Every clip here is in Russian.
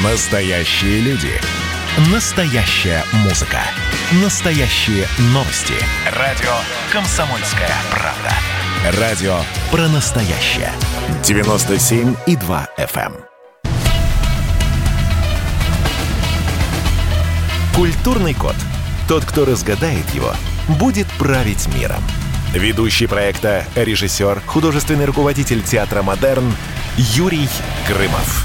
Настоящие люди. Настоящая музыка. Настоящие новости. Радио «Комсомольская правда». Радио про настоящее. 97,2 FM. Культурный код. Тот, кто разгадает его, будет править миром. Ведущий проекта, режиссер, художественный руководитель театра «Модерн» Юрий Грымов.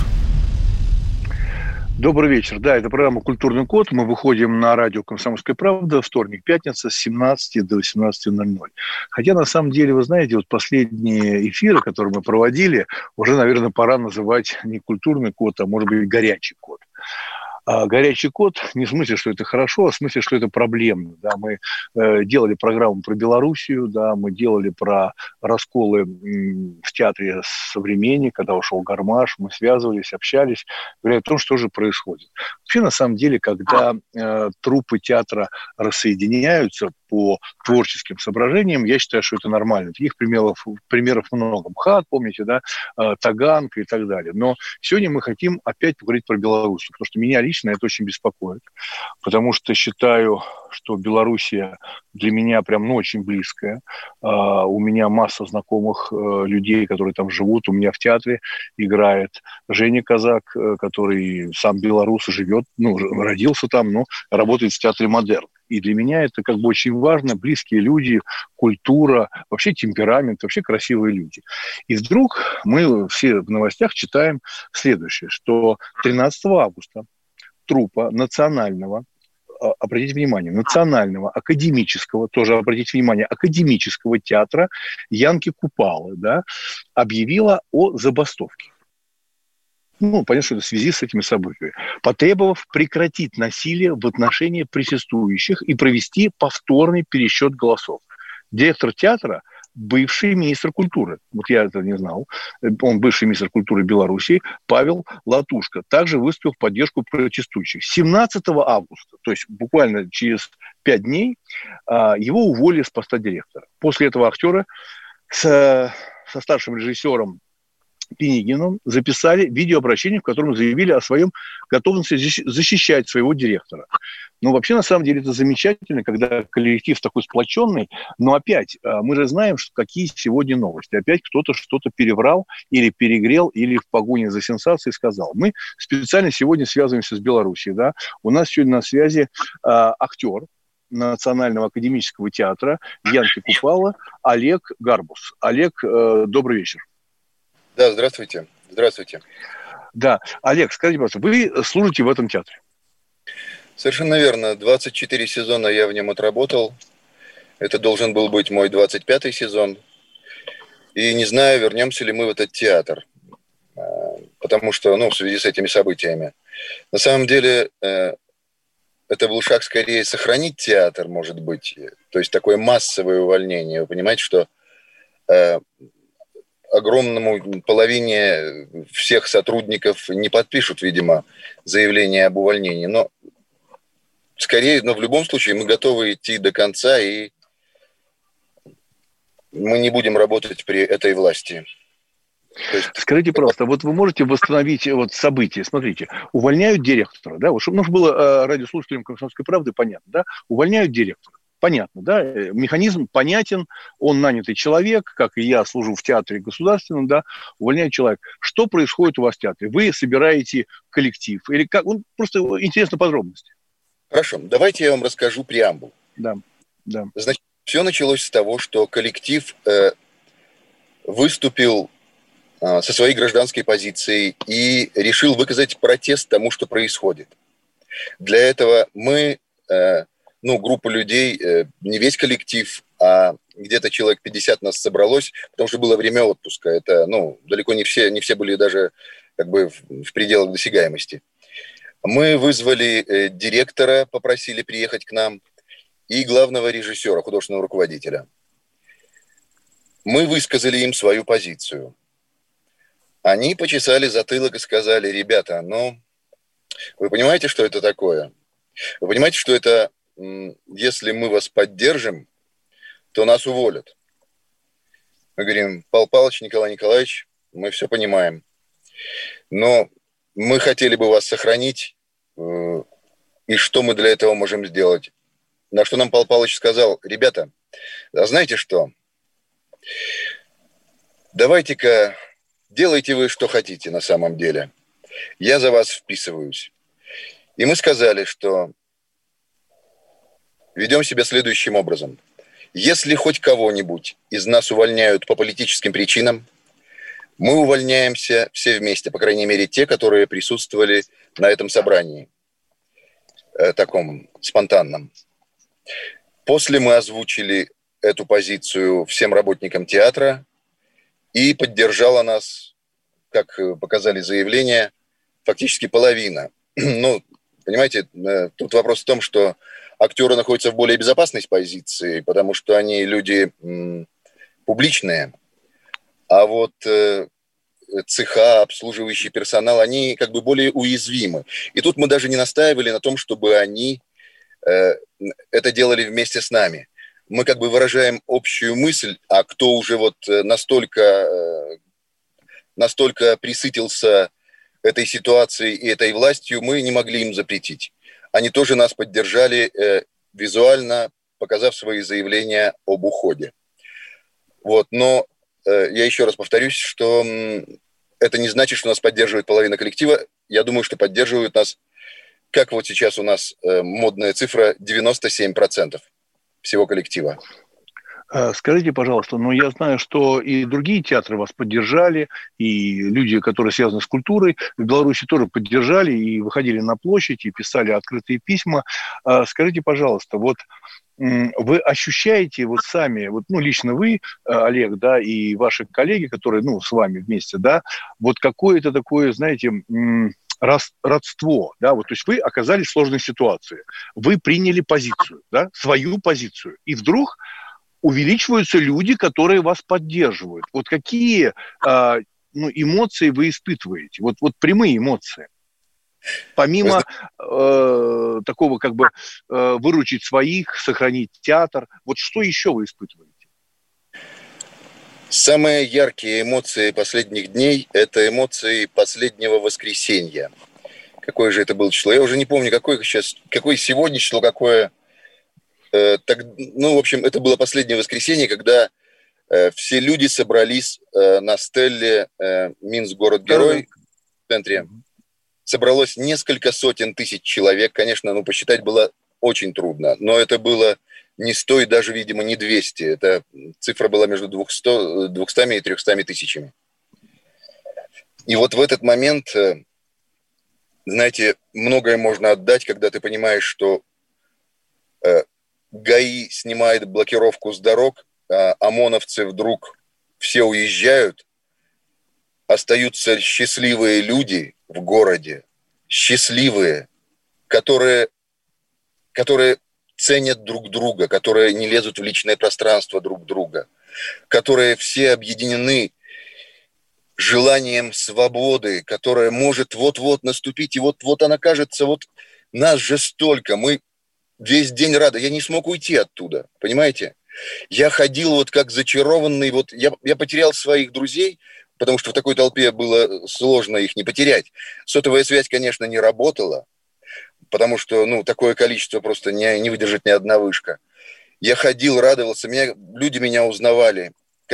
Добрый вечер. Да, это программа «Культурный код». Мы выходим на радио «Комсомольская правда» вторник, пятница с 17 до 18:00. Хотя, на самом деле, вы знаете, вот последние эфиры, которые мы проводили, уже, наверное, пора называть не «Культурный код», а, может быть, «Горячий код». Горячий код не в смысле, что это хорошо, а в смысле, что это проблемно. Да, мы делали программу про Белоруссию, да, мы делали про расколы в театре «Современник», когда ушел Гармаш, мы связывались, общались, говоря о том, что же происходит. Вообще, на самом деле, когда труппы театра рассоединяются по творческим соображениям, я считаю, что это нормально. Таких примеров много. МХАТ, помните, да, Таганка и так далее. Но сегодня мы хотим опять поговорить про Беларусь, потому что меня лично это очень беспокоит. Потому что считаю, что Белоруссия для меня прям очень близкая. У меня масса знакомых людей, которые там живут. У меня в театре играет Женя Казак, который сам белорус, живет, родился там, но работает в театре «Модерн». И для меня это как бы очень важно, близкие люди, культура, вообще темперамент, вообще красивые люди. И вдруг мы все в новостях читаем следующее, что 13 августа труппа национального, обратите внимание, национального, академического, тоже обратите внимание, академического театра Янки Купалы, да, объявила о забастовке. Понятно, что это в связи с этими событиями, потребовав прекратить насилие в отношении присутствующих и провести повторный пересчет голосов. Директор театра – бывший министр культуры, вот я это не знал, он бывший министр культуры Беларуси, Павел Латушко, также выступил в поддержку протестующих. 17 августа, то есть буквально через 5 дней, его уволили с поста директора. После этого актера со старшим режиссером Пинигином записали видеообращение, в котором заявили о своем готовности защищать своего директора. Вообще, на самом деле, это замечательно, когда коллектив такой сплоченный, но опять, мы же знаем, что какие сегодня новости. Опять кто-то что-то переврал или перегрел, или в погоне за сенсацией сказал. Мы специально сегодня связываемся с Белоруссией, да. У нас сегодня на связи актер Национального академического театра Янки Купала Олег Гарбус. Олег, добрый вечер. Да, здравствуйте. Здравствуйте. Да, Олег, скажите, пожалуйста, вы служите в этом театре? Совершенно верно. 24 сезона я в нем отработал. Это должен был быть мой 25-й сезон. И не знаю, вернемся ли мы в этот театр. Потому что, в связи с этими событиями. На самом деле, это был шаг скорее сохранить театр, может быть. То есть такое массовое увольнение. Вы понимаете, что огромному половине всех сотрудников не подпишут, видимо, заявление об увольнении. Но скорее, в любом случае мы готовы идти до конца, и мы не будем работать при этой власти. Скажите, пожалуйста, вот вы можете восстановить события? Смотрите, увольняют директора, да, чтобы было радиослушателям «Комсомольской правды» понятно, да, увольняют директора. Понятно, да, механизм понятен, он нанятый человек, как и я служу в театре государственном, да, увольняет человек. Что происходит у вас в театре? Вы собираете коллектив или как? Просто интересно подробности. Хорошо, давайте я вам расскажу преамбул. Да. Значит, все началось с того, что коллектив выступил со своей гражданской позицией и решил выказать протест тому, что происходит. Для этого мы... группа людей, не весь коллектив, а где-то человек 50 нас собралось, потому что было время отпуска. Это, далеко не все были даже в пределах досягаемости. Мы вызвали директора, попросили приехать к нам, и главного режиссера, художественного руководителя. Мы высказали им свою позицию. Они почесали затылок и сказали: ребята, вы понимаете, что это такое? Вы понимаете, что это если мы вас поддержим, то нас уволят. Мы говорим: Павел Павлович, Николай Николаевич, мы все понимаем. Но мы хотели бы вас сохранить, и что мы для этого можем сделать. На что нам Павел Павлович сказал: ребята, а знаете что, давайте-ка делайте вы, что хотите на самом деле. Я за вас вписываюсь. И мы сказали, что ведем себя следующим образом. Если хоть кого-нибудь из нас увольняют по политическим причинам, мы увольняемся все вместе, по крайней мере, те, которые присутствовали на этом собрании, таком спонтанном. После мы озвучили эту позицию всем работникам театра, и поддержала нас, как показали заявления, фактически половина. Ну, понимаете, тут вопрос в том, что актеры находятся в более безопасной позиции, потому что они люди публичные, а вот цеха, обслуживающий персонал, они как бы более уязвимы. И тут мы даже не настаивали на том, чтобы они это делали вместе с нами. Мы как бы выражаем общую мысль, а кто уже вот настолько присытился этой ситуацией и этой властью, мы не могли им запретить. Они тоже нас поддержали визуально, показав свои заявления об уходе. Вот, но я еще раз повторюсь, что это не значит, что нас поддерживает половина коллектива. Я думаю, что поддерживают нас, как вот сейчас у нас модная цифра, 97% всего коллектива. Скажите, пожалуйста, ну я знаю, что и другие театры вас поддержали, и люди, которые связаны с культурой, в Беларуси тоже поддержали и выходили на площадь, и писали открытые письма. Скажите, пожалуйста, вот вы ощущаете вот сами, вот, ну, лично вы, Олег, да, и ваши коллеги, которые, ну, с вами вместе, да, вот какое-то такое, знаете, родство, да, вот, то есть вы оказались в сложной ситуации, вы приняли позицию, да, свою позицию, и вдруг увеличиваются люди, которые вас поддерживают. Вот какие эмоции вы испытываете? Вот прямые эмоции. Помимо такого как бы выручить своих, сохранить театр, вот что еще вы испытываете? Самые яркие эмоции последних дней – это эмоции последнего воскресенья. Какое же это было число? Я уже не помню, какое сегодня число, какое... в общем, это было последнее воскресенье, когда все люди собрались на стелле «Минск, город-герой» в центре. Собралось несколько сотен тысяч человек. Конечно, посчитать было очень трудно, но это было не 100 и даже, видимо, не 200. Эта цифра была между 200 и 300 тысячами. И вот в этот момент, знаете, многое можно отдать, когда ты понимаешь, что ГАИ снимает блокировку с дорог, а ОМОНовцы вдруг все уезжают, остаются счастливые люди в городе, счастливые, которые ценят друг друга, которые не лезут в личное пространство друг друга, которые все объединены желанием свободы, которая может вот-вот наступить, и вот она кажется, вот нас же столько, мы весь день рады, я не смог уйти оттуда, понимаете? Я ходил вот как зачарованный, вот я потерял своих друзей, потому что в такой толпе было сложно их не потерять. Сотовая связь, конечно, не работала, потому что, такое количество просто не выдержит ни одна вышка. Я ходил, радовался, люди меня узнавали,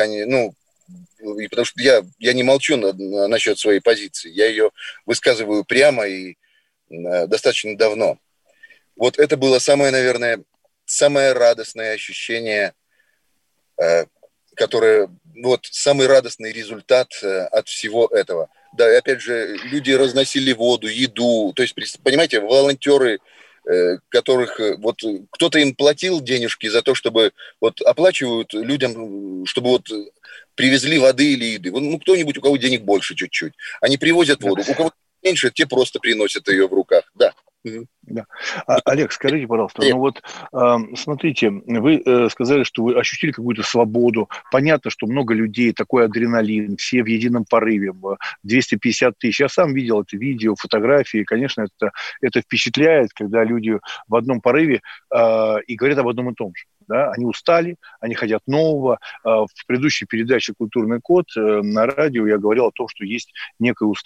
и потому что я не молчу насчет своей позиции, я ее высказываю прямо и достаточно давно. Вот это было самое радостное ощущение, которое, самый радостный результат от всего этого. Да, и опять же, люди разносили воду, еду, то есть, понимаете, волонтеры, которых, кто-то им платил денежки за то, чтобы, оплачивают людям, чтобы привезли воды или еды. Кто-нибудь, у кого денег больше чуть-чуть. Они привозят воду, у кого меньше, те просто приносят ее в руках, да. Да. Олег, скажите, пожалуйста, смотрите, вы сказали, что вы ощутили какую-то свободу. Понятно, что много людей, такой адреналин, все в едином порыве, 250 тысяч. Я сам видел это видео, фотографии. Конечно, это впечатляет, когда люди в одном порыве и говорят об одном и том же. Да? Они устали, они хотят нового. В предыдущей передаче «Культурный код» на радио я говорил о том, что есть некая усталость.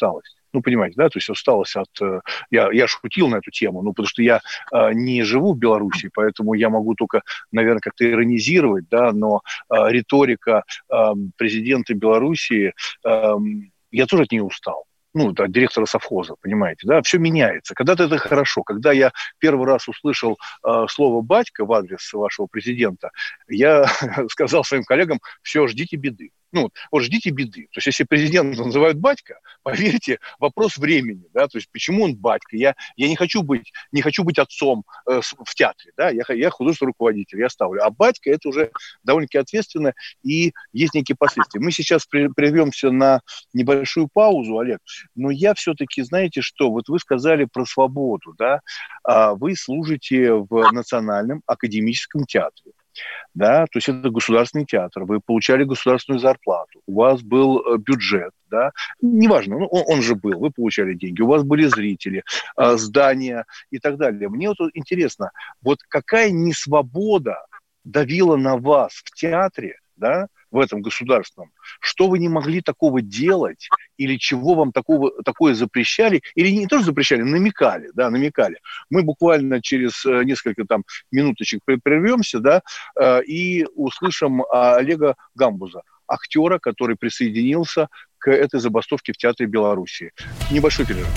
Ну, понимаете, да, то есть усталость от... Я шутил на эту тему, ну, потому что я не живу в Беларуси, поэтому я могу только, наверное, как-то иронизировать, да, но риторика президента Белоруссии, я тоже от нее устал. Ну, да, директора совхоза, понимаете, да, все меняется. Когда-то это хорошо. Когда я первый раз услышал слово «батька» в адрес вашего президента, я сказал своим коллегам: все, ждите беды. Ну, вот ждите беды. То есть, если президента называют батька, поверьте, вопрос времени, да, то есть, почему он батька? Я не хочу быть отцом в театре, да, я художественный руководитель, я ставлю. А батька — это уже довольно-таки ответственно, и есть некие последствия. Мы сейчас прервемся на небольшую паузу, Олег, но я все-таки, знаете что, вот вы сказали про свободу, да, вы служите в Национальном академическом театре. Да, то есть это государственный театр, вы получали государственную зарплату, у вас был бюджет, да, неважно, ну, он же был, вы получали деньги, у вас были зрители, здания и так далее. Мне вот интересно, вот какая несвобода давила на вас в театре, да, в этом государственном, что вы не могли такого делать, или чего вам такое запрещали, или не тоже запрещали, намекали, да, намекали. Мы буквально через несколько там минуточек прервемся, да, и услышим Олега Гамбуза, актера, который присоединился к этой забастовке в Театре Белоруссии. Небольшой перерыв.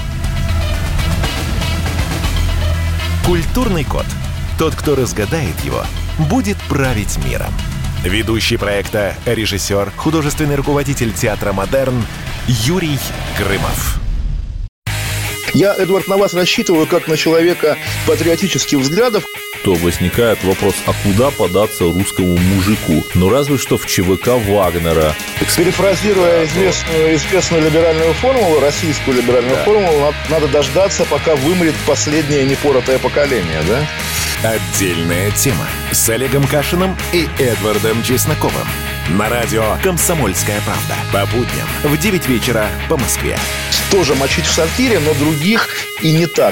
Культурный код. Тот, кто разгадает его, будет править миром. Ведущий проекта, режиссер, художественный руководитель театра «Модерн» Юрий Грымов. Я, Эдвард, на вас рассчитываю как на человека патриотических взглядов. То возникает вопрос, а куда податься русскому мужику? Ну, разве что в ЧВК Вагнера. Перефразируя известную либеральную формулу, российскую либеральную формулу, надо дождаться, пока вымрет последнее непоротое поколение, да? Отдельная тема с Олегом Кашиным и Эдвардом Чесноковым. На радио «Комсомольская правда». По будням в 9 вечера по Москве. Тоже мочить в сортире, но других и не так.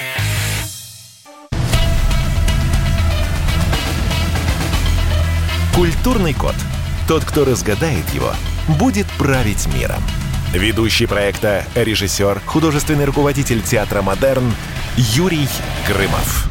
Культурный код. Тот, кто разгадает его, будет править миром. Ведущий проекта, режиссер, художественный руководитель театра «Модерн» Юрий Грымов.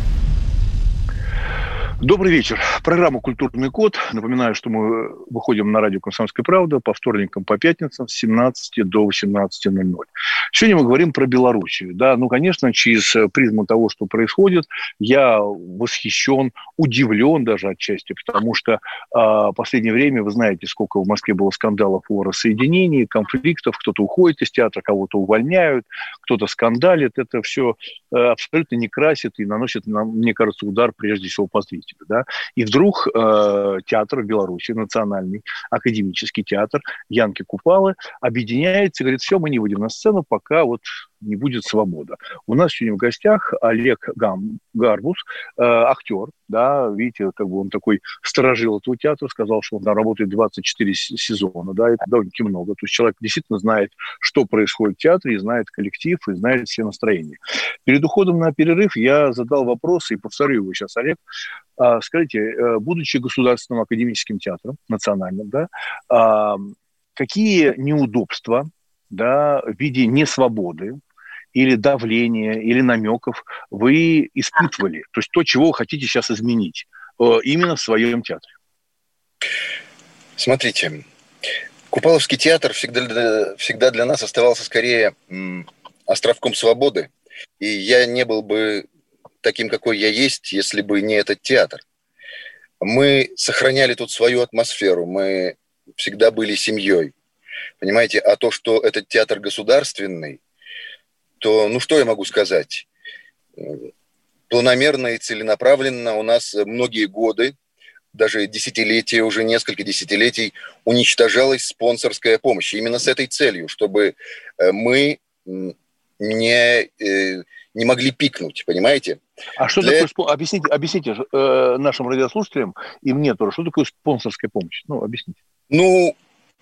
Добрый вечер. Программа «Культурный код». Напоминаю, что мы выходим на радио «Комсомольская правда» по вторникам, по пятницам с 17 до 18:00. Сегодня мы говорим про Белоруссию. Да, ну, конечно, через призму того, что происходит, я восхищен, удивлен даже отчасти, потому что в последнее время, вы знаете, сколько в Москве было скандалов о рассоединении, конфликтов, кто-то уходит из театра, кого-то увольняют, кто-то скандалит. Это все абсолютно не красит и наносит, мне кажется, удар прежде всего по зрителю. Да? И вдруг театр в Беларуси, национальный академический театр Янки Купалы объединяется и говорит: все, мы не выйдем на сцену, пока вот не будет свобода. У нас сегодня в гостях Олег Гарбуз, актер, да, видите, как бы он такой сторожил этого театра, сказал, что он там работает 24 сезона, да, это довольно-таки много. То есть человек действительно знает, что происходит в театре, и знает коллектив, и знает все настроения. Перед уходом на перерыв я задал вопрос, и повторю его сейчас, Олег. Скажите, будучи государственным академическим театром, национальным, да, какие неудобства, да, в виде несвободы или давления, или намеков вы испытывали? То есть то, чего вы хотите сейчас изменить именно в своем театре? Смотрите, Купаловский театр всегда для нас оставался скорее островком свободы. И я не был бы таким, какой я есть, если бы не этот театр. Мы сохраняли тут свою атмосферу, мы всегда были семьей. Понимаете, а то, что этот театр государственный, то, ну что я могу сказать? Планомерно и целенаправленно у нас многие годы, даже десятилетия, уже несколько десятилетий уничтожалась спонсорская помощь. Именно с этой целью, чтобы мы не могли пикнуть, понимаете? А что такое объясните нашим радиослушателям и мне тоже, что такое спонсорская помощь? Ну, объясните. Ну,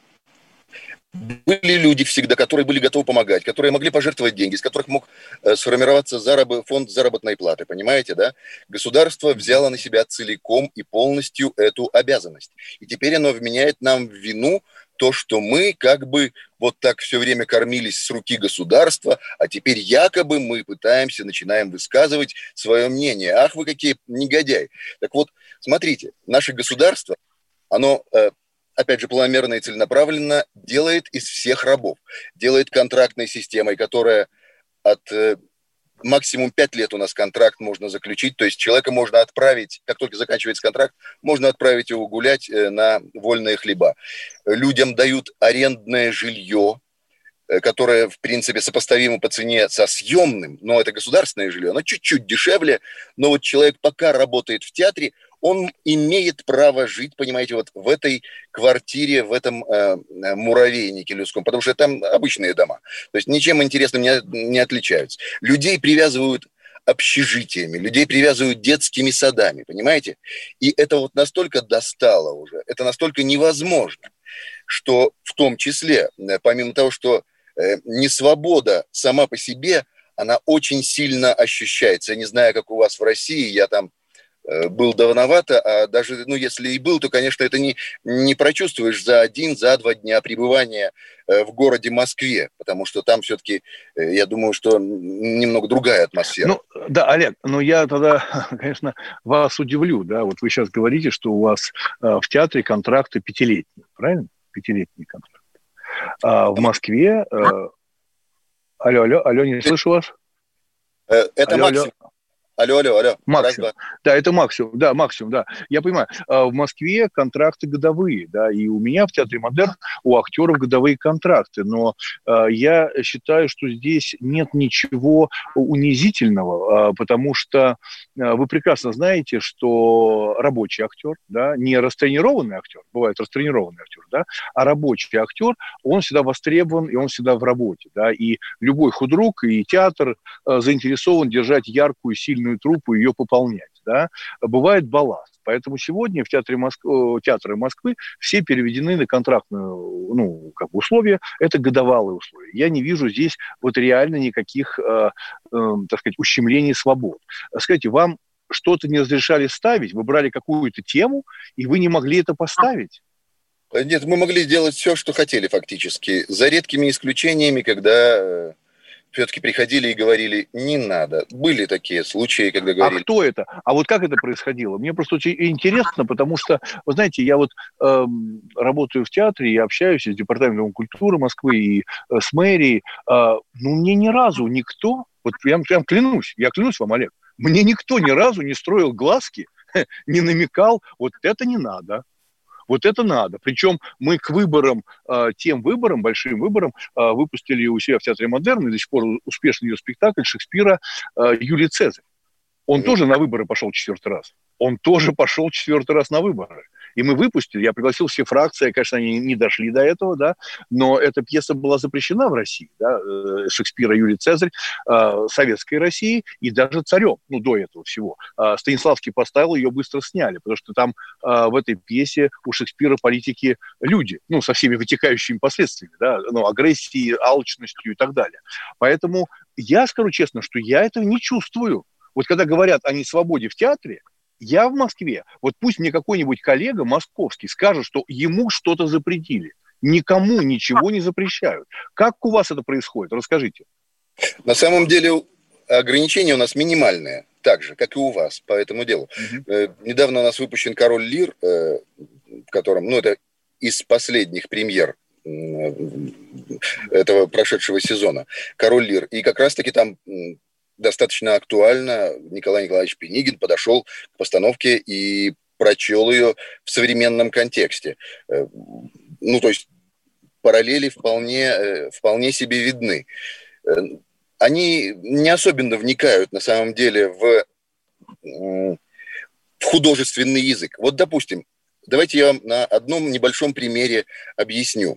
были люди всегда, которые были готовы помогать, которые могли пожертвовать деньги, из которых мог сформироваться фонд заработной платы, понимаете, да? Государство взяло на себя целиком и полностью эту обязанность. И теперь оно вменяет нам в вину то, что мы как бы вот так все время кормились с руки государства, а теперь якобы мы начинаем высказывать свое мнение. Ах, вы какие негодяи. Так вот, смотрите, наше государство, оно, опять же, планомерно и целенаправленно делает из всех рабов. Делает контрактной системой, которая от максимум 5 лет у нас контракт можно заключить. То есть человека можно отправить, как только заканчивается контракт, можно отправить его гулять на вольные хлеба. Людям дают арендное жилье, которое, в принципе, сопоставимо по цене со съемным, но это государственное жилье, оно чуть-чуть дешевле, но вот человек пока работает в театре, он имеет право жить, понимаете, вот в этой квартире, в этом муравейнике людском, потому что там обычные дома. То есть ничем интересным не отличаются. Людей привязывают общежитиями, людей привязывают детскими садами, понимаете? И это вот настолько достало уже, это настолько невозможно, что в том числе, помимо того, что несвобода сама по себе, она очень сильно ощущается. Я не знаю, как у вас в России, я там был давновато, а даже, если и был, то, конечно, это не прочувствуешь за 1-2 дня пребывания в городе Москве, потому что там все-таки, я думаю, что немного другая атмосфера. Да, Олег, я тогда, конечно, вас удивлю, да, вот вы сейчас говорите, что у вас в театре контракты 5-летние, правильно? 5-летние контракты. А в Москве... Алло, не слышу вас? Это максимум. Алло. Максимум. Да, это максимум. Да. Я понимаю. В Москве контракты годовые, да, и у меня в Театре Модерн у актеров годовые контракты, но я считаю, что здесь нет ничего унизительного, потому что вы прекрасно знаете, что рабочий актер, да, не растренированный актер, бывает растренированный актер, да, а рабочий актер, он всегда востребован, и он всегда в работе, да, и любой худрук и театр заинтересован держать яркую, сильную труппу, ее пополнять, да, бывает балласт. Поэтому сегодня в театры Москвы все переведены на контрактные, условия, это годовалые условия. Я не вижу здесь вот реально никаких, так сказать, ущемлений свобод. Скажите, вам что-то не разрешали ставить, вы брали какую-то тему, и вы не могли это поставить? Нет, мы могли делать все, что хотели фактически, за редкими исключениями, когда все-таки приходили и говорили, не надо. Были такие случаи, когда говорили... А кто это? А вот как это происходило? Мне просто очень интересно, потому что, вы знаете, я вот работаю в театре и общаюсь с Департаментом культуры Москвы и с мэрией. Мне ни разу никто, вот прям клянусь, я клянусь вам, Олег, мне никто ни разу не строил глазки, не намекал, вот это не надо. Вот это надо. Причем мы к выборам, большим выборам, выпустили у себя в Театре Модерн, и до сих пор успешный ее спектакль Шекспира «Юлий Цезарь». Он тоже на выборы пошел 4-й раз. Он тоже пошел 4-й раз на выборы. И мы выпустили, я пригласил все фракции, конечно, они не дошли до этого, да, но эта пьеса была запрещена в России, да, Шекспира «Юлий Цезарь», советской России и даже царем, до этого всего. Станиславский поставил, ее быстро сняли, потому что там в этой пьесе у Шекспира политики люди, со всеми вытекающими последствиями, да, агрессией, алчностью и так далее. Поэтому я скажу честно, что я этого не чувствую. Вот когда говорят о несвободе в театре, я в Москве, вот пусть мне какой-нибудь коллега московский скажет, что ему что-то запретили. Никому ничего не запрещают. Как у вас это происходит? Расскажите. На самом деле ограничения у нас минимальные, так же, как и у вас по этому делу. Недавно у нас выпущен «Король Лир», в котором, это из последних премьер этого прошедшего сезона, «Король Лир». И как раз-таки там... достаточно актуально Николай Николаевич Пинигин подошел к постановке и прочел ее в современном контексте. То есть параллели вполне себе видны. Они не особенно вникают на самом деле в художественный язык. Вот, допустим, давайте я вам на одном небольшом примере объясню.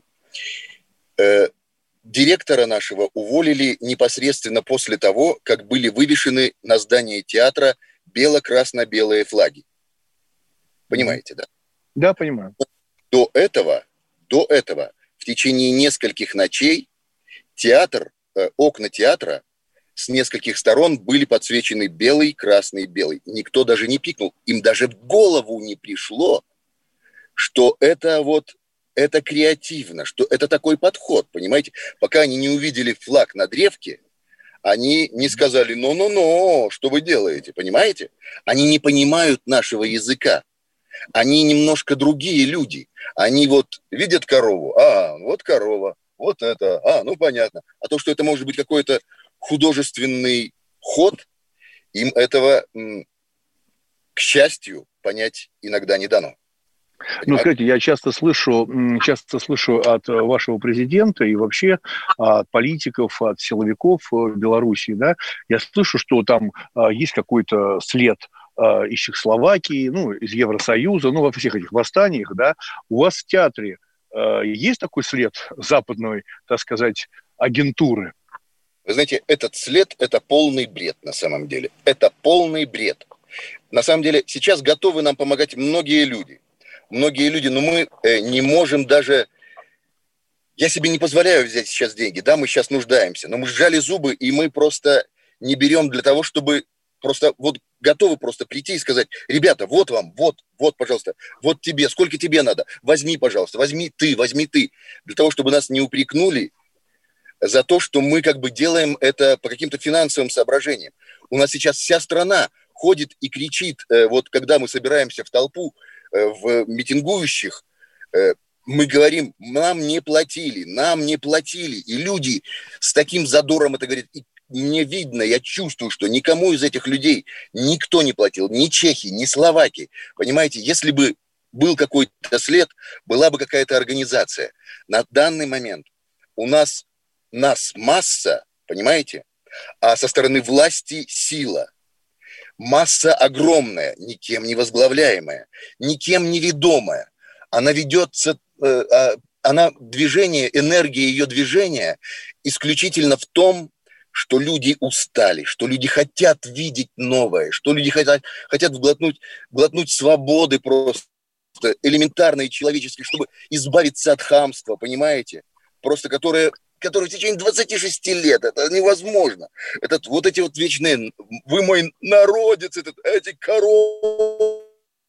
Директора нашего уволили непосредственно после того, как были вывешены на здании театра бело-красно-белые флаги. Понимаете, да? Да, понимаю. До этого, в течение нескольких ночей окна театра с нескольких сторон были подсвечены белый, красный, белый. Никто даже не пикнул. Им даже в голову не пришло, что это это креативно, что это такой подход, понимаете? Пока они не увидели флаг на древке, они не сказали «но-но-но, что вы делаете», понимаете? Они не понимают нашего языка. Они немножко другие люди. Они вот видят корову, вот корова, вот это, ну понятно. А то, что это может быть какой-то художественный ход, им этого, к счастью, понять иногда не дано. Ну, скажите, я часто слышу от вашего президента и вообще от политиков, от силовиков Беларуси, да, я слышу, что там есть какой-то след из Чехословакии, ну, из Евросоюза, ну, во всех этих восстаниях, да. У вас в театре есть такой след западной, так сказать, агентуры? Вы знаете, этот след – это полный бред на самом деле. Это полный бред. На самом деле сейчас готовы нам помогать многие люди, но мы не можем даже... Я себе не позволяю взять сейчас деньги, да, мы сейчас нуждаемся, но мы сжали зубы, и мы просто не берем для того, чтобы просто вот готовы просто прийти и сказать: ребята, вот вам, вот, пожалуйста, вот тебе, сколько тебе надо, возьми, пожалуйста, возьми ты, для того, чтобы нас не упрекнули за то, что мы как бы делаем это по каким-то финансовым соображениям. У нас сейчас вся страна ходит и кричит, вот когда мы собираемся в толпу, в митингующих, мы говорим: нам не платили, и люди с таким задором это говорят. И мне видно, я чувствую, что никому из этих людей никто не платил, ни чехи, ни словаки. Понимаете, если бы был какой-то след, была бы какая-то организация. На данный момент у нас масса, понимаете, а со стороны власти сила. Масса огромная, никем не возглавляемая, никем не ведомая. Она ведется, энергия ее движения исключительно в том, что люди устали, что люди хотят видеть новое, что люди хотят глотнуть свободы просто элементарной человеческой, чтобы избавиться от хамства, понимаете? Просто которое в течение 26 лет, это невозможно. Вот эти вот вечные: вы мой народец, эти коровы.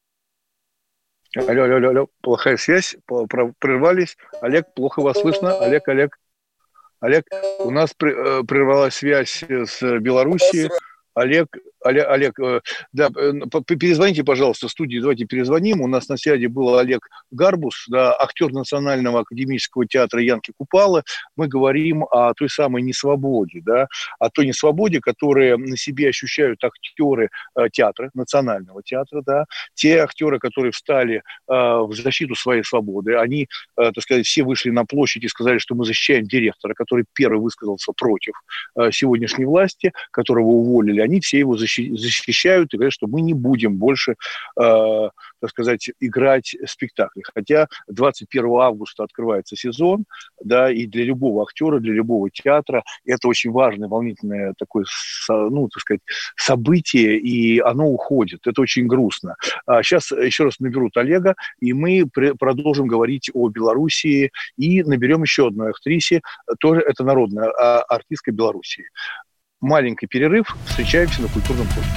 Алло, плохая связь, прервались. Олег, плохо вас слышно. Олег, у нас прервалась связь с Белоруссией. Олег, да, перезвоните, пожалуйста, в студии, давайте перезвоним. У нас на связи был Олег Гарбус, да, актер Национального академического театра Янки Купалы. Мы говорим о той самой несвободе, да, о той несвободе, которую на себе ощущают актеры театра, Национального театра, да, те актеры, которые встали в защиту своей свободы. Они, так сказать, все вышли на площадь и сказали, что мы защищаем директора, который первый высказался против сегодняшней власти, которого уволили. Они все его защищают и говорят, что мы не будем больше, так сказать, играть спектакли. Хотя 21 августа открывается сезон, да, и для любого актера, для любого театра это очень важное, волнительное такое, ну, так сказать, событие, и оно уходит. Это очень грустно. Сейчас еще раз наберут Олега, и мы продолжим говорить о Белоруссии, и наберем еще одну актрисе, тоже это народная артистка Белоруссии. Маленький перерыв. Встречаемся на Культурном коде.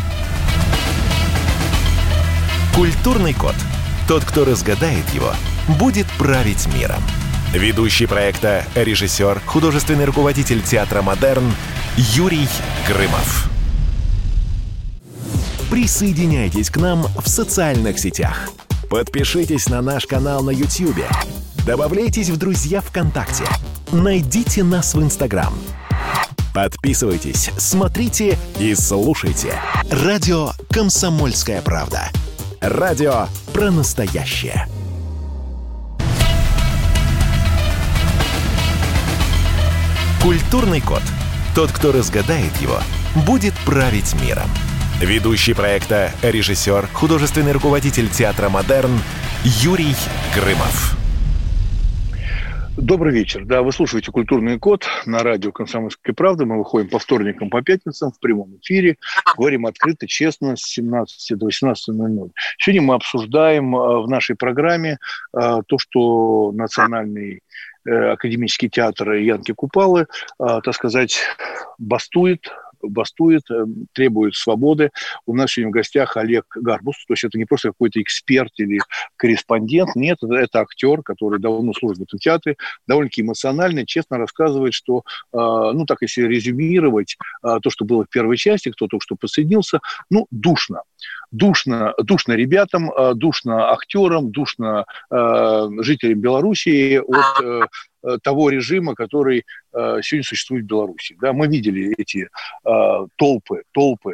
Культурный код. Тот, кто разгадает его, будет править миром. Ведущий проекта, режиссер, художественный руководитель театра «Модерн» Юрий Грымов. Присоединяйтесь к нам в социальных сетях. Подпишитесь на наш канал на YouTube. Добавляйтесь в друзья ВКонтакте. Найдите нас в Инстаграм. Подписывайтесь, смотрите и слушайте. Радио «Комсомольская правда». Радио про настоящее. Культурный код. Тот, кто разгадает его, будет править миром. Ведущий проекта, режиссер, художественный руководитель театра «Модерн» Юрий Грымов. Добрый вечер. Да, вы слушаете «Культурный код» на радио «Комсомольская правда». Мы выходим по вторникам, по пятницам в прямом эфире. Говорим открыто, честно, с 17 до 18:00. Сегодня мы обсуждаем в нашей программе то, что Национальный академический театр Янки Купалы, так сказать, бастует, бастует, требует свободы. У нас сегодня в гостях Олег Гарбус, то есть это не просто какой-то эксперт или корреспондент, нет, это актер, который давно служит в этом театре, довольно-таки эмоциональный, честно рассказывает, что, ну, так если резюмировать то, что было в первой части, кто только что подсоединился, ну, душно. Душно ребятам, душно актерам, душно жителям Белоруссии от того режима, который сегодня существует в Беларуси. Да, мы видели эти толпы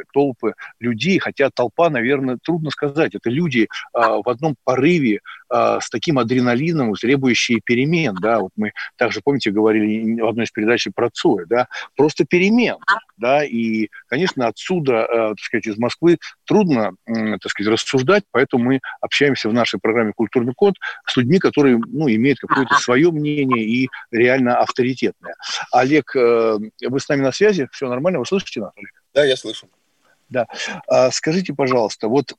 людей, хотя толпа, наверное, трудно сказать. Это люди в одном порыве с таким адреналином, требующие перемен. Да? Вот мы также, помните, говорили в одной из передач про Цоя, да? Просто перемен. Да? И, конечно, отсюда, так сказать, из Москвы трудно, так сказать, рассуждать, поэтому мы общаемся в нашей программе «Культурный код» с людьми, которые, ну, имеют какое-то свое мнение и реально авторитетное. Олег, вы с нами на связи? Все нормально? Вы слышите нас, Олег? Да, я слышу. Да. Скажите, пожалуйста, вот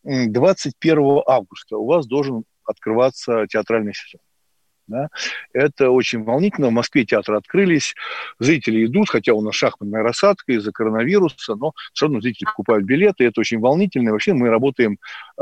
21 августа у вас должен открываться театральный сезон. Да? Это очень волнительно. В Москве театры открылись, зрители идут, хотя у нас шахматная рассадка из-за коронавируса, но все равно зрители покупают билеты, это очень волнительно. И вообще мы работаем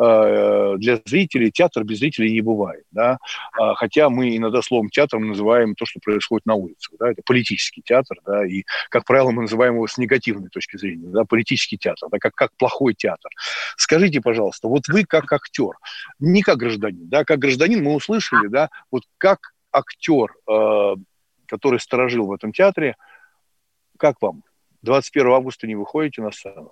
для зрителей, театр без зрителей не бывает. Да? Хотя мы иногда словом театром называем то, что происходит на улице. Да? Это политический театр, да? И, как правило, мы называем его с негативной точки зрения. Да? Политический театр, да? как плохой театр. Скажите, пожалуйста, вот вы как актер, не как гражданин, да? Как гражданин мы услышали, да? Вот как актер, который сторожил в этом театре, как вам? 21 августа не выходите на сцену?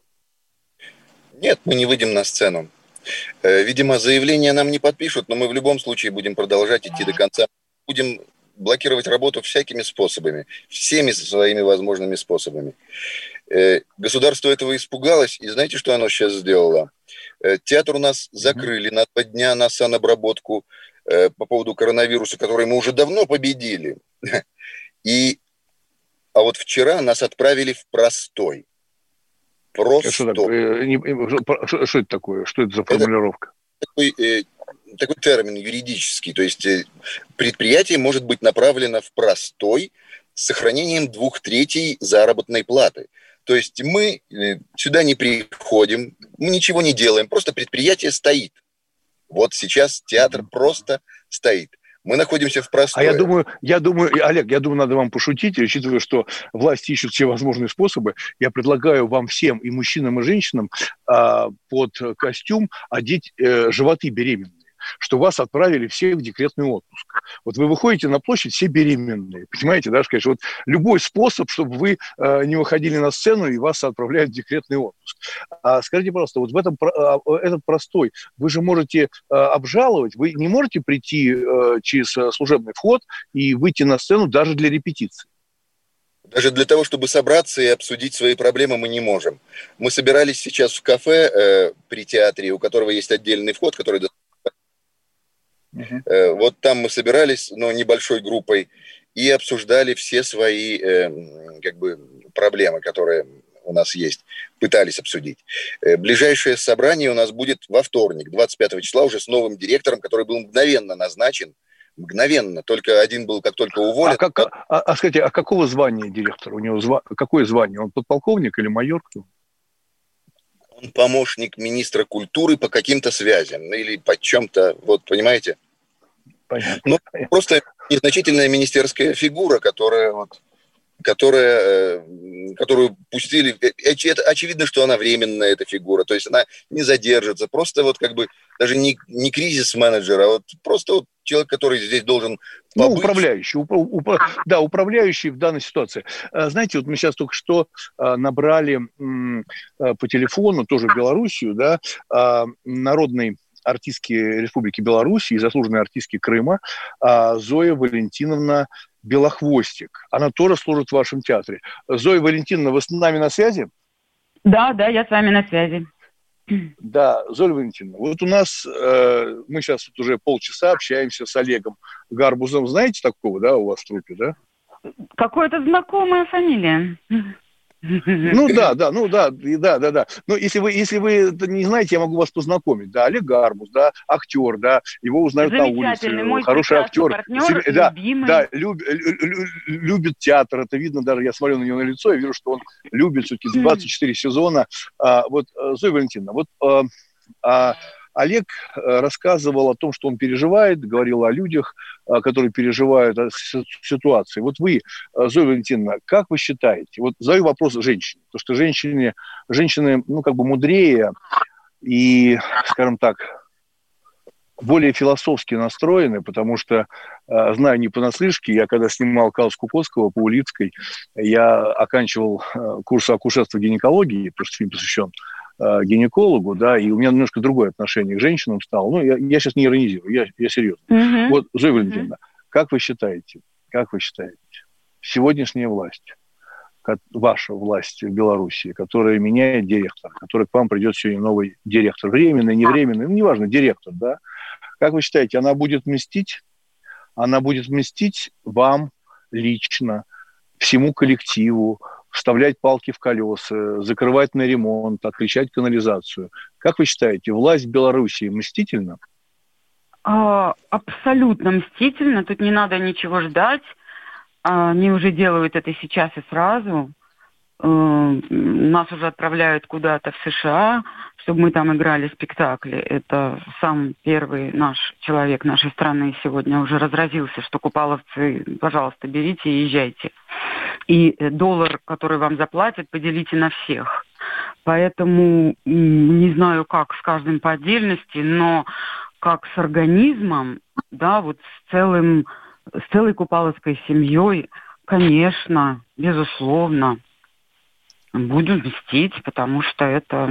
Нет, мы не выйдем на сцену. Видимо, заявление нам не подпишут, но мы в любом случае будем продолжать идти до конца. Будем блокировать работу всякими способами, всеми своими возможными способами. Государство этого испугалось, и знаете, что оно сейчас сделало? Театр у нас закрыли на 2 дня на санобработку по поводу коронавируса, который мы уже давно победили. А вот вчера нас отправили в простой. Простой. Что это такое? Что это за формулировка? Такой термин юридический. То есть предприятие может быть направлено в простой с сохранением 2/3 заработной платы. То есть мы сюда не приходим, мы ничего не делаем, просто предприятие стоит. Вот сейчас театр просто стоит. Мы находимся в простое. Я думаю, Олег, надо вам пошутить, учитывая, что власти ищут все возможные способы. Я предлагаю вам всем, и мужчинам, и женщинам, под костюм одеть животы беременные, что вас отправили все в декретный отпуск. Вот вы выходите на площадь, все беременные. Понимаете, да, конечно, вот любой способ, чтобы вы не выходили на сцену, и вас отправляют в декретный отпуск. Скажите, пожалуйста, вот в этот простой, вы же можете обжаловать, вы не можете прийти через служебный вход и выйти на сцену даже для репетиции? Даже для того, чтобы собраться и обсудить свои проблемы, мы не можем. Мы собирались сейчас в кафе при театре, у которого есть отдельный вход, который... Вот там мы собирались, но небольшой группой, и обсуждали все свои проблемы, которые у нас есть, пытались обсудить. Ближайшее собрание у нас будет во вторник, 25 числа, уже с новым директором, который был мгновенно назначен. Мгновенно. Только один был как только уволен. Скажите, а какого звания директор? У него какое звание? Он подполковник или майор? Он помощник министра культуры по каким-то связям. Или по чем-то, вот, понимаете? Понятно. Ну, просто незначительная министерская фигура, которую пустили. Очевидно, что она временная, эта фигура. То есть она не задержится. Просто вот даже не кризис-менеджер, а вот просто вот человек, который здесь должен побыть. Управляющий. Управляющий в данной ситуации. Знаете, вот мы сейчас только что набрали по телефону, тоже в Белоруссию, да, народной артистки Республики Беларусь и заслуженной артистки Крыма Зоя Валентиновна Белохвостик. Она тоже служит в вашем театре. Зоя Валентиновна, вы с нами на связи? Да, я с вами на связи. Да, Зоя Валентиновна, вот у нас, мы сейчас вот уже полчаса общаемся с Олегом Гарбузом. Знаете такого, да, у вас в труппе, да? Какая-то знакомая фамилия. Ну да. Ну, если вы не знаете, я могу вас познакомить. Да, Олег Гарбус, да, актер, да, его узнают на улице. Замечательный, мой Хороший актер. партнер, Да, любимый. да, любит театр. Это видно даже, я смотрю на него на лицо, я вижу, что он любит все-таки 24 сезона. Вот, Зоя Валентиновна, вот Олег рассказывал о том, что он переживает, говорил о людях, которые переживают ситуации. Вот вы, Зоя Валентиновна, как вы считаете? Вот задаю вопрос женщине, потому что женщины, ну, как бы мудрее и, скажем так, более философски настроены, потому что, знаю не понаслышке, я когда снимал «Каллас Кукоцкого» по Улицкой, я оканчивал курс акушерства гинекологии, потому что фильм посвящен гинекологу, да, и у меня немножко другое отношение к женщинам стало. Ну, я сейчас не иронизирую, я серьезно. Вот, Зоя Валентиновна, как вы считаете, сегодняшняя власть, ваша власть в Беларуси, которая меняет директора, который к вам придет сегодня новый директор, временный, невременный, ну, неважно, директор, да, как вы считаете, она будет мстить? Она будет мстить вам лично, всему коллективу, вставлять палки в колеса, закрывать на ремонт, отключать канализацию. Как вы считаете, власть Белоруссии мстительна? Абсолютно мстительно. Тут не надо ничего ждать. Они уже делают это сейчас и сразу. Нас уже отправляют куда-то в США, чтобы мы там играли спектакли. Это сам первый наш человек нашей страны сегодня уже разразился, что купаловцы, пожалуйста, берите и езжайте. И доллар, который вам заплатят, поделите на всех. Поэтому не знаю, как с каждым по отдельности, но как с организмом, да, вот с целой купаловской семьей, конечно, безусловно, будем мстить, потому что это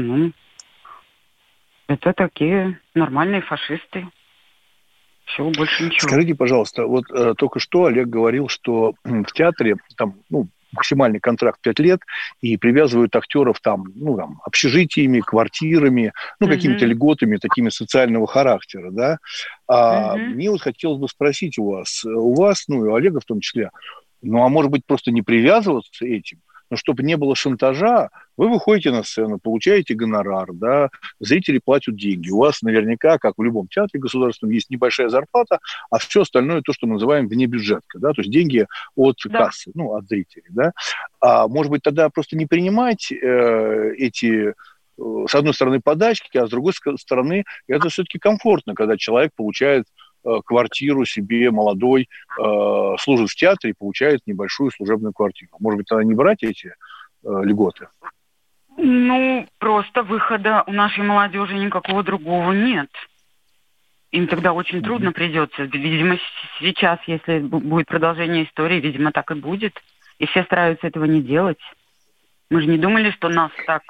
такие нормальные фашисты. Всего больше ничего. Скажите, пожалуйста, вот только что Олег говорил, что в театре там, максимальный контракт 5 лет, и привязывают актеров там, общежитиями, квартирами, какими-то льготами, такими социального характера, да. Мне вот хотелось бы спросить у вас, и у Олега в том числе, а может быть просто не привязываться этим, но чтобы не было шантажа, вы выходите на сцену, получаете гонорар, да, зрители платят деньги. У вас наверняка, как в любом театре государственном, есть небольшая зарплата, а все остальное то, что мы называем внебюджетка, да, то есть деньги от кассы, от зрителей, да. А может быть тогда просто не принимать эти, с одной стороны, подачки, а с другой стороны, это все-таки комфортно, когда человек получает квартиру себе молодой, служит в театре и получает небольшую служебную квартиру. Может быть, тогда не брать эти льготы? Просто выхода у нашей молодежи никакого другого нет. Им тогда очень трудно придется. Видимо, сейчас, если будет продолжение истории, видимо, так и будет. И все стараются этого не делать. Мы же не думали, что нас так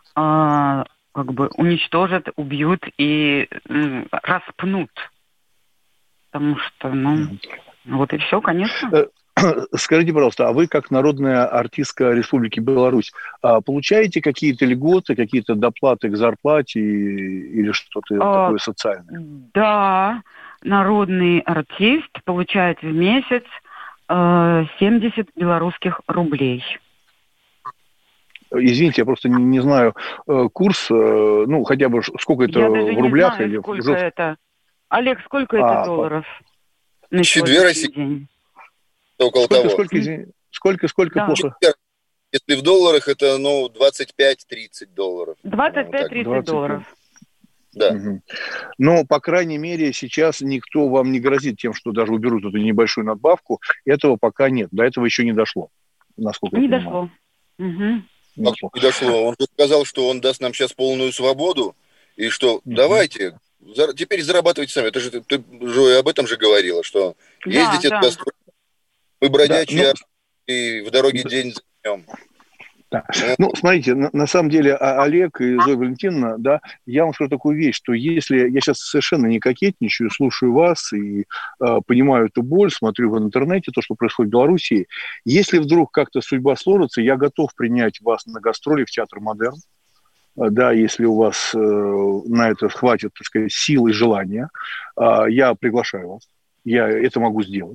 уничтожат, убьют и распнут. Потому что, вот и все, конечно. Скажите, пожалуйста, а вы, как народная артистка Республики Беларусь, получаете какие-то льготы, какие-то доплаты к зарплате или что-то такое социальное? Да, народный артист получает в месяц 70 белорусских рублей. Извините, я просто не знаю курс, хотя бы сколько это в рублях? Я даже не знаю, сколько это. Олег, сколько это долларов? На 2 России. Около того. Сколько да. Плохо? Если в долларах, это, 25-30 долларов. 25-30 долларов. Да. Угу. Но, по крайней мере, сейчас никто вам не грозит тем, что даже уберут эту небольшую надбавку. Этого пока нет. До этого еще не дошло. Насколько я понимаю. Дошло. Угу. Не дошло. Он сказал, что он даст нам сейчас полную свободу. И что, давайте... Теперь зарабатывайте сами. Ты же об этом же говорила, что ездите туда, мы бродячие, и в дороге день за днем. Да. Смотрите, на самом деле, Олег и Зоя Валентиновна, да, я вам скажу такую вещь, что если я сейчас совершенно не кокетничаю, слушаю вас и понимаю эту боль, смотрю в интернете то, что происходит в Беларуси, если вдруг как-то судьба сложится, я готов принять вас на гастроли в Театр Модерн. Да, если у вас на это хватит, так сказать, сил и желания, я приглашаю вас. Я это могу сделать.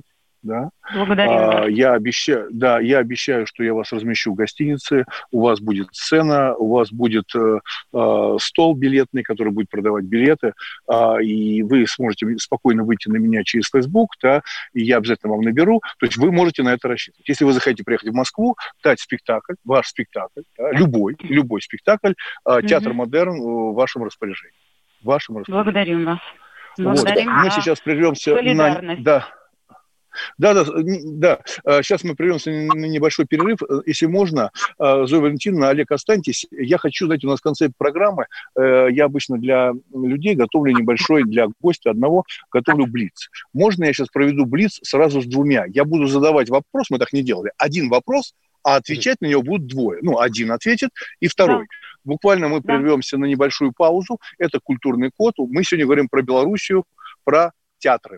Да? Благодарю. Я обещаю, что я вас размещу в гостинице, у вас будет сцена, у вас будет стол билетный, который будет продавать билеты, и вы сможете спокойно выйти на меня через Facebook, да, и я обязательно вам наберу. То есть вы можете на это рассчитывать. Если вы захотите приехать в Москву, дать спектакль, ваш спектакль, да, любой спектакль, театр «Модерн» в вашем распоряжении. Благодарю вас. Благодарим. Мы сейчас прервемся на... Да. Сейчас мы прервемся на небольшой перерыв. Если можно, Зоя Валентиновна, Олег, останьтесь. Я хочу, знаете, у нас в конце программы, я обычно для людей готовлю небольшой, для гостя одного, готовлю блиц. Можно я сейчас проведу блиц сразу с двумя? Я буду задавать вопрос, мы так не делали, один вопрос, а отвечать на него будут двое. Один ответит, и второй. Да. Буквально мы прервемся на небольшую паузу. Это «Культурный код». Мы сегодня говорим про Белоруссию, про театры.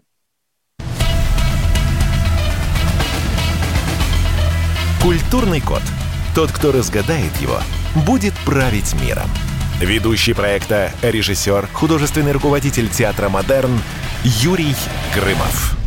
Культурный код. Тот, кто разгадает его, будет править миром. Ведущий проекта, режиссер, художественный руководитель театра «Модерн» Юрий Грымов.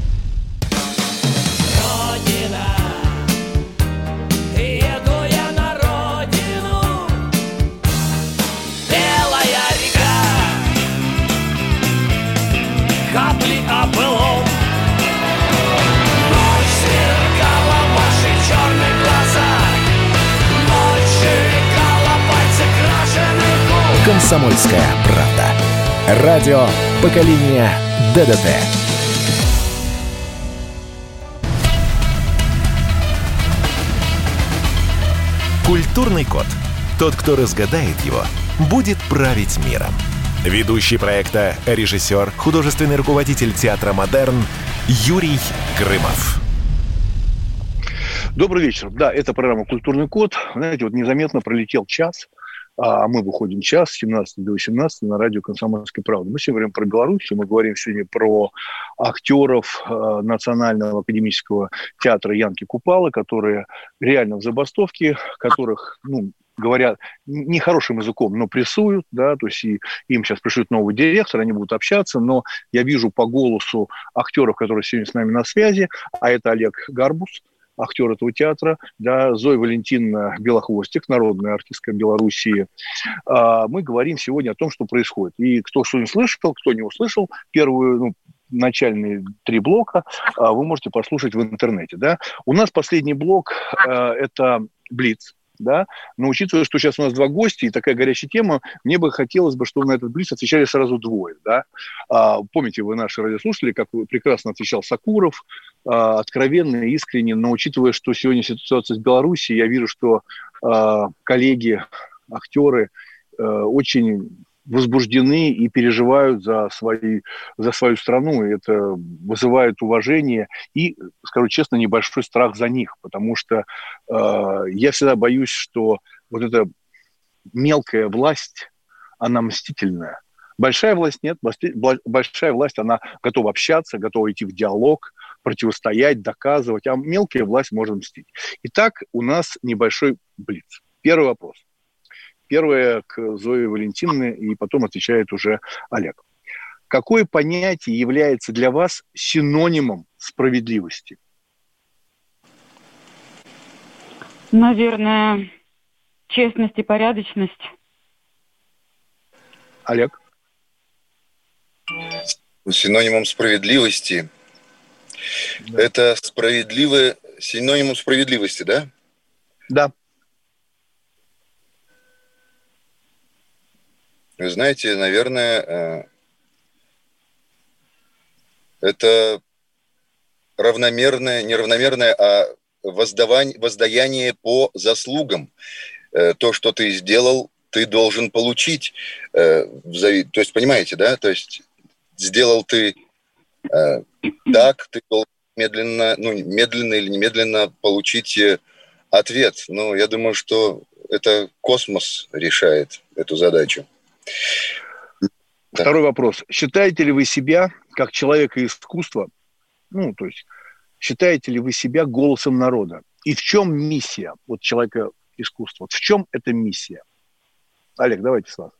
«Комсомольская правда». Радио поколения ДДТ. Культурный код. Тот, кто разгадает его, будет править миром. Ведущий проекта, режиссер, художественный руководитель театра «Модерн» Юрий Грымов. Добрый вечер. Да, это программа «Культурный код». Знаете, незаметно пролетел час. А мы выходим час с 17 до 18 на радио «Комсомольская правда». Мы сегодня говорим про Белоруссию, мы говорим сегодня про актеров Национального академического театра Янки Купалы, которые реально в забастовке, которых, говорят нехорошим языком, но прессуют, да, то есть им сейчас пришлют новый директор, они будут общаться, но я вижу по голосу актеров, которые сегодня с нами на связи, а это Олег Гарбус, актер этого театра, да, Зоя Валентиновна Белохвостик, народная артистка Белоруссии. Мы говорим сегодня о том, что происходит. И кто что не слышал, кто не услышал, начальные 3 блока вы можете послушать в интернете. Да. У нас последний блок это «Блиц». Да? Но учитывая, что сейчас у нас 2 гостя и такая горячая тема, мне бы хотелось бы, чтобы на этот блиц отвечали сразу 2. Да? Помните вы, наши радиослушатели, как прекрасно отвечал Сакуров, откровенно, искренне, но учитывая, что сегодня ситуация с Белоруссией, я вижу, что коллеги, актеры очень возбуждены и переживают за свою страну, и это вызывает уважение и, скажу честно, небольшой страх за них, потому что я всегда боюсь, что вот эта мелкая власть, она мстительная. Большая власть нет, большая власть, она готова общаться, готова идти в диалог, противостоять, доказывать, а мелкая власть может мстить. Итак, у нас небольшой блиц. Первый вопрос. Первое к Зое Валентиновне, и потом отвечает уже Олег. Какое понятие является для вас синонимом справедливости? Наверное, честность и порядочность. Олег? Синонимом справедливости. Да. Это синонимом справедливости, да? Да. Вы знаете, наверное, это неравномерное, а воздаяние по заслугам. То, что ты сделал, ты должен получить. То есть, понимаете, да? То есть, сделал ты так, ты должен медленно или немедленно получить ответ. Но я думаю, что это космос решает эту задачу. Второй вопрос. Считаете ли вы себя, как человека искусства, то есть, считаете ли вы себя голосом народа? И в чем миссия человека искусства? В чем эта миссия? Олег, давайте с вас.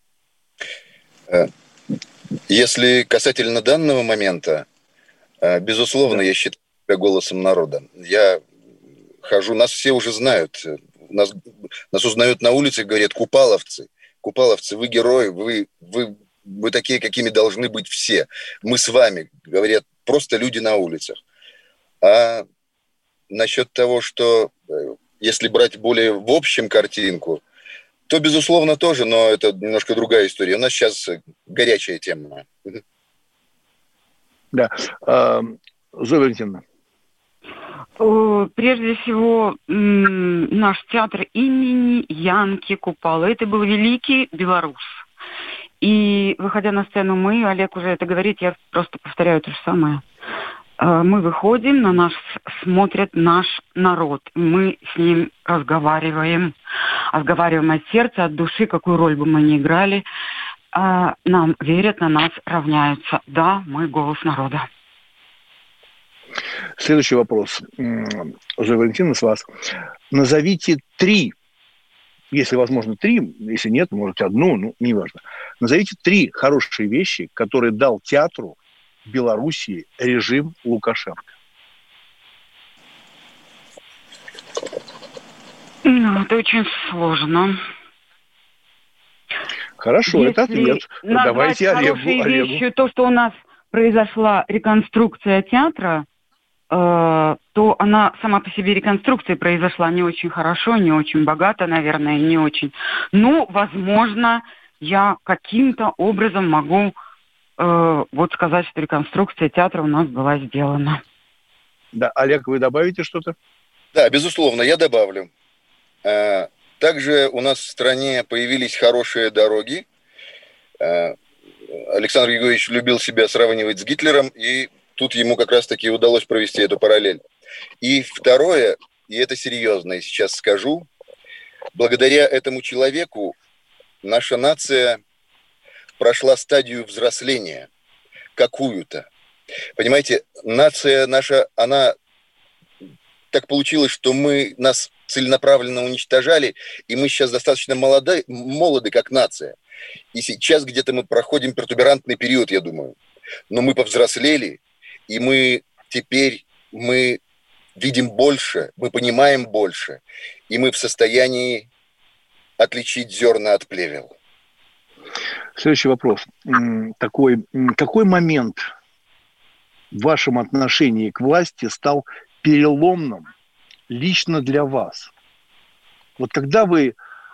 Если касательно данного момента, безусловно, я считаю голосом народа. Я хожу, нас все уже знают. Нас узнают на улице, говорят: купаловцы, вы герои, вы такие, какими должны быть все. Мы с вами, говорят просто люди на улицах. А насчет того, что если брать более в общем картинку, то, безусловно, тоже, но это немножко другая история. У нас сейчас горячая тема. Да. Зоя Валентиновна. Прежде всего, наш театр имени Янки Купала. Это был великий белорус. И, выходя на сцену, Олег уже это говорит, я просто повторяю то же самое. Мы выходим, на нас смотрит наш народ. Мы с ним разговариваем от сердца, от души, какую роль бы мы ни играли. Нам верят, на нас равняются. Да, мы голос народа. Следующий вопрос. Зоя Валентиновна, с вас. Назовите 3, если возможно 3, если нет, может 1, неважно. Назовите 3 хорошие вещи, которые дал театру Белоруссии режим Лукашенко. Это очень сложно. Хорошо, если это ответ. Давайте Олегу. Вещью, то, что у нас произошла реконструкция театра, то она сама по себе реконструкция произошла не очень хорошо, не очень богато, наверное, не очень. Возможно, я каким-то образом могу сказать, что реконструкция театра у нас была сделана. Да, Олег, вы добавите что-то? Да, безусловно, я добавлю. Также у нас в стране появились хорошие дороги. Александр Григорьевич любил себя сравнивать с Гитлером, и тут ему как раз-таки удалось провести эту параллель. И второе, и это серьезно, и сейчас скажу, благодаря этому человеку наша нация прошла стадию взросления какую-то. Понимаете, нация наша, она так получилось, что нас целенаправленно уничтожали, и мы сейчас достаточно молоды как нация. И сейчас где-то мы проходим протуберантный период, я думаю. Но мы повзрослели, и мы видим больше, мы понимаем больше, и мы в состоянии отличить зерна от плевел. Следующий вопрос. Какой момент в вашем отношении к власти стал переломным лично для вас? Вот когда вы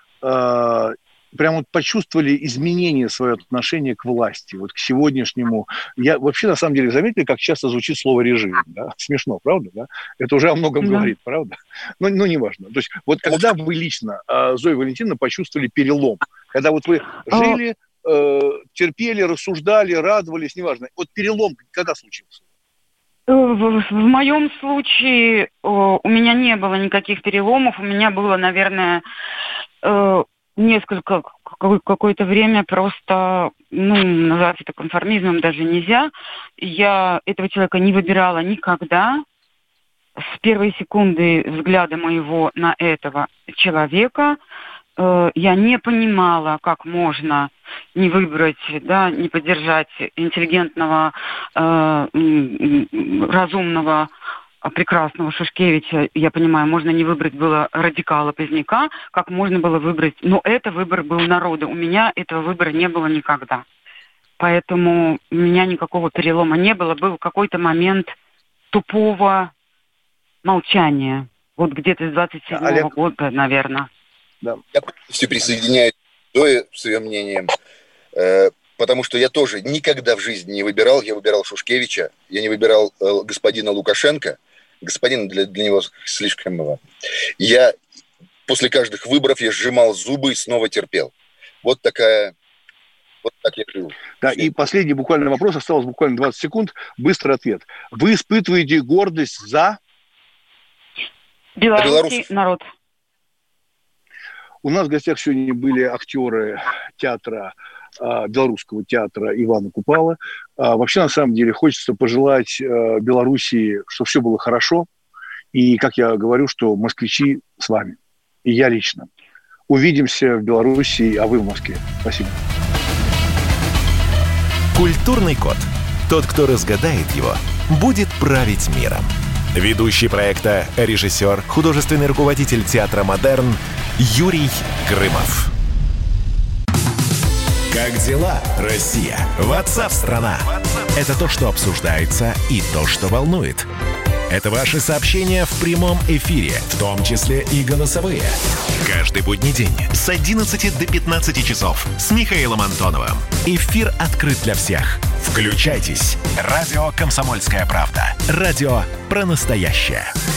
прям почувствовали изменение своего отношения к власти, к сегодняшнему. Я вообще, на самом деле, заметили, как часто звучит слово «режим». Да? Смешно, правда? Да? Это уже о многом говорит, правда? Но неважно. То есть когда вы лично, Зоя Валентиновна, почувствовали перелом? Когда вы жили, терпели, рассуждали, радовались, неважно. Перелом когда случился? В моем случае у меня не было никаких переломов. У меня было, наверное, какое-то время просто, назвать это конформизмом даже нельзя. Я этого человека не выбирала никогда. С первой секунды взгляда моего на этого человека я не понимала, как можно не выбрать, не поддержать интеллигентного, разумного, прекрасного Шушкевича. Я понимаю, можно не выбрать было радикала Поздняка, как можно было выбрать. Но это выбор был народа. У меня этого выбора не было никогда. Поэтому у меня никакого перелома не было. Был какой-то момент тупого молчания. Где-то с 27-го года, наверное. Да. Я полностью присоединяюсь к Зое своим мнением, потому что я тоже никогда в жизни не выбирал. Я выбирал Шушкевича, я не выбирал господина Лукашенко. Господин для него слишком мало. Я после каждых выборов я сжимал зубы и снова терпел. Вот так я живу. Да, и последний буквально вопрос, осталось буквально 20 секунд. Быстрый ответ. Вы испытываете гордость за... Белорусский народ. У нас в гостях сегодня были актеры белорусского театра Ивана Купала. Вообще, на самом деле, хочется пожелать Белоруссии, чтобы все было хорошо. И, как я говорю, что москвичи с вами. И я лично. Увидимся в Белоруссии, а вы в Москве. Спасибо. Культурный код. Тот, кто разгадает его, будет править миром. Ведущий проекта, режиссер, художественный руководитель театра «Модерн» Юрий Грымов. Как дела, Россия? WhatsApp-страна! Это то, что обсуждается, и то, что волнует. Это ваши сообщения в прямом эфире, в том числе и голосовые. Каждый будний день с 11 до 15 часов с Михаилом Антоновым. Эфир открыт для всех. Включайтесь. Радио «Комсомольская правда». Радио про настоящее.